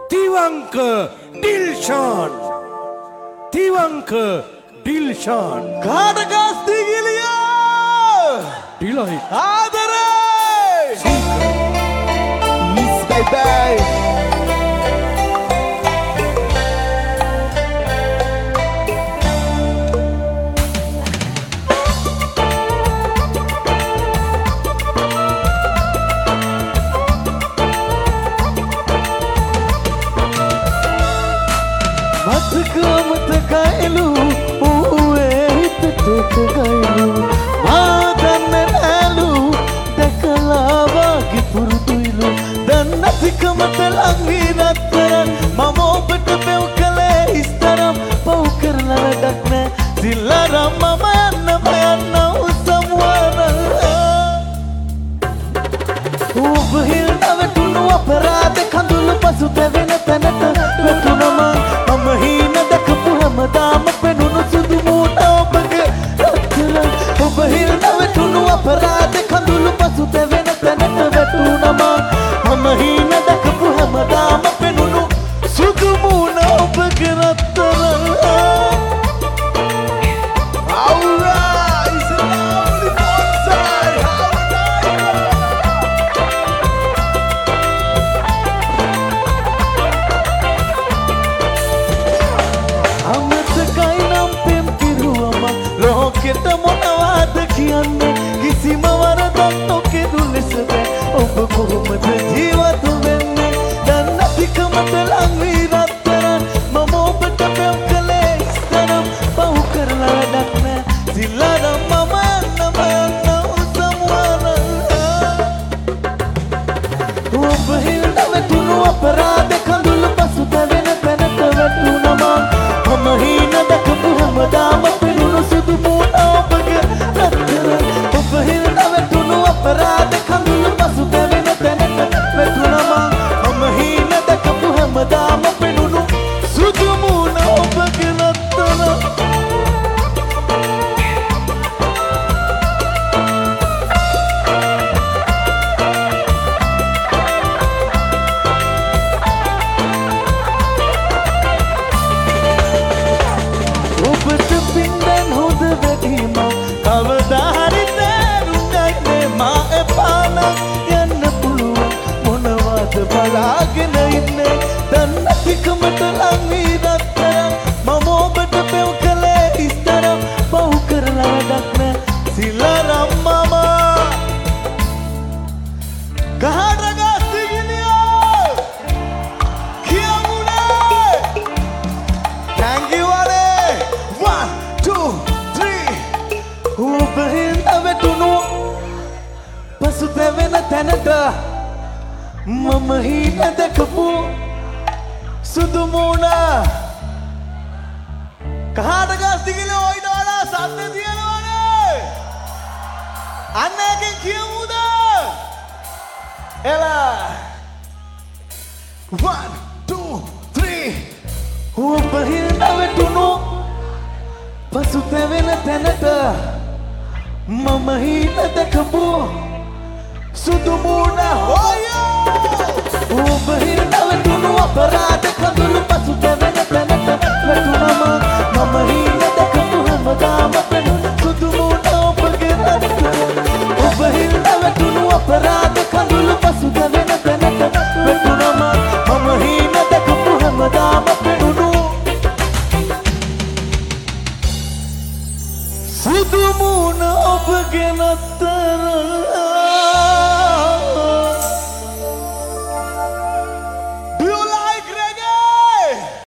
තිවංක ඩිල්ෂාන් කාටකස්ති ගිලියා ඩිලයි ආදරේ මිස් බයිබයි මතකයිලු ඌේ හිතට ගයිලු මාදන්න නෑලු දැකලා වාගේ පුරුදුයිලු දැන් නැතිකමට ලංවී නැත්තරන් මම ඔබට පෙව් කළේ හිස්තරම් පව් කරලා වැඩක් නෑ සිල්ලරම් මම යන්න උසම්වරල් ඔබ හිල් නැවතුණු අපරාධ කඳුළු පසු තැවෙන තැනට වැටුණම මම හීන දැකපු හැමදාම පෙනුණු සුදු මූණ ඔබගේ රත්තරන් ඔබ හිල් නැවතුණු අපරාධ කඳුළු පසු තැවෙන තැනට වැටුණම මම හීන දැකපු හැමදාම පෙනුණු සුදු මූණ ඔබගේ රත්තරන් ලෝකෙට මොනවාද කියන්නේ කිසිම වරදක් නොකෙරු ලෙස බෑ ඔබ කොහොමද ජීවත් වෙන්නේ දැන් නැතිකමට ලං වී රත්තරන් මම ඔබට පෙම් කළේ ඉස්තරම් පව් කරලා වැඩක් නෑ සිල්ලරම් මම යන්න උසම්වරල් ඔබ හිල් නැවතුණු අපරාධ කඳුළු පසු තැවෙන තැනට වැටුණම මම හීන දැකපු හැමදාම පෙනුණු සුදු මූණ ඔබගේ රත්තරන් ඔබ හිල් නැවතුණු අපරාධ කඳුළු පසු තැවෙන තැනට වැටුණම මම හීන දැකපු හැමදාම පෙනුණු සුදු මූණ ඔබගේ රත්තරන් ඔබට පින්දෙන් හොඳ වැටීම කවදා හරි තේරුණන්නේ මා එපාන යන්න පුළුවන් මොනවද බලාගෙන ඉන්නේ දැන් නැතිකමට ලං වී රත්තරන් මම ඔබට පෙව් කළේ ඉස්තරම් පව් කරලා වැඩක් නෑ සිල්ලරම් මම ගහඩගස්ති ගිලියෝ කියමුනේ thank you ඔබ හිල් නැවතුණු පසු තැවෙන තැනට මම හීන දැකපු සුදු මූණ කාටකස්ති ගිලියෝ ඔයිට වඩා සද්ද තියෙනවනේ අන්න එකෙන් කියමුද එලා 1 2 3 ඔබ හිල් නැවතුණු පසු තැවෙන තැනට මම හීන දැකපු සුදු මූණ ඔබ හිල් නැවතුණු අපරාධ කඳුළු පසු තැවෙන තැනට වැටුණම මම හීන දැකපු හැමදාම පෙනුණු සුදු මූණ ඔබගේ රත්තරන් ඔබ හිල් නැවතුණු අපරාධ කඳුළු පසු තැවෙන තැනට වැටුණම මම හීන දැකපු හැමදාම පෙනුණු සුදු මූණ ඔබගේ රත්තරන්